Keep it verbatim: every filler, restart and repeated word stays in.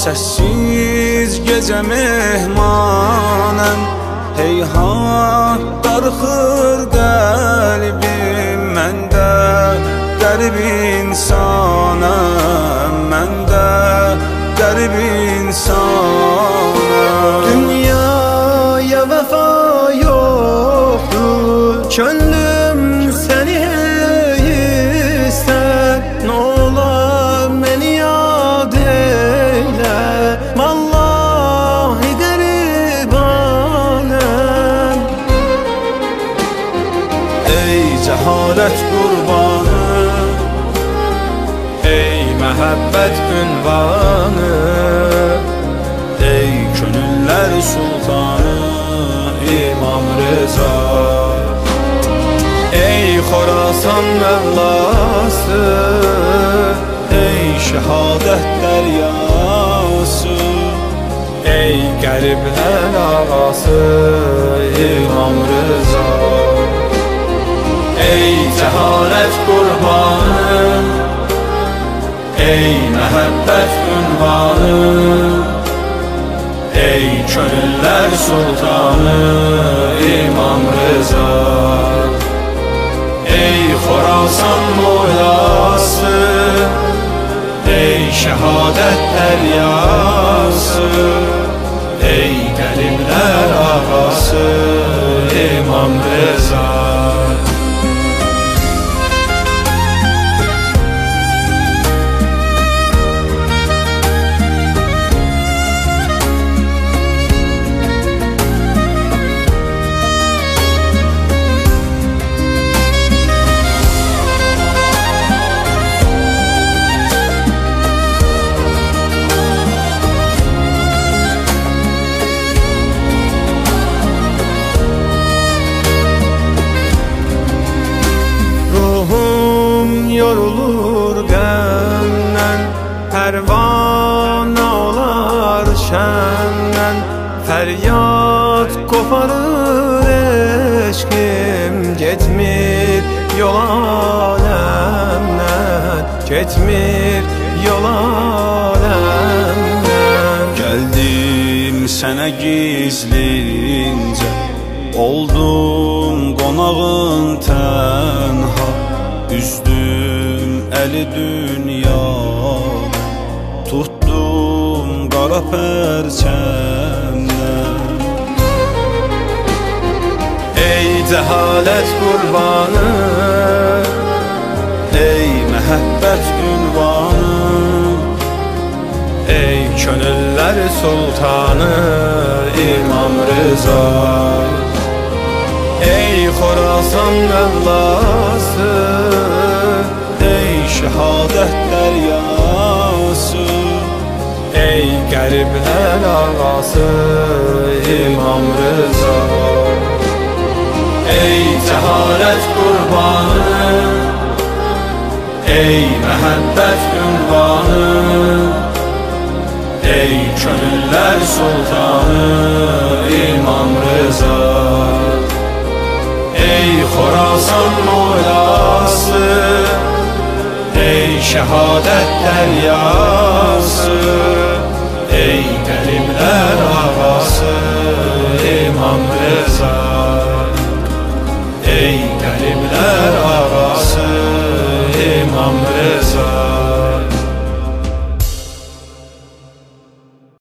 Səssiz gecə mehmanəm, heyhat darxır qəlbim. Məndə qərib insanəm, məndə qərib insanəm. Dünyaya vəfa yoxdur, könlüm səni istər. Nə olar məni yad eylə, vallahi qəribanəm. Ey cəhalət qurbanı, ey məhəbbət ünvanı, ey könüllər sultanı İmam Rıza. Ey Xorasan Mövlası, ey şəhadət dəryası, ey qəriblər ağası İmam Rıza. Ey cəhalət qurbanı, ey məhəbbət ünvanı, ey könüllər sultanı İmam Rıza. Ey Xorasan Mövlası, ey şəhadət dəryası, ey qəriblər ağası İmam Rıza. Yorulur qəmdən, pərvanə olar şəmdən. Fəryad qoparır eşqim, getmir yol aləmdən, getmir yol aləmdən. Gəldim sənə gizlincə, oldum qonağın tənha. Üzdüm əli dünya, tutdum qara pərçəmdən. Ey cəhalət qurbanı, ey məhəbbət ünvanı, ey könüllər sultanı İmam Rıza. Ey Xorasan Mövlası, ey şəhadət dəryası, ey qəriblər ağası İmam Rıza. ey cəhalət qurbanı, ey məhəbbət ünvanı, ey könüllər sultanı İmam Rıza. Ey Xorasan Mövlası, ey şəhadət dəryası,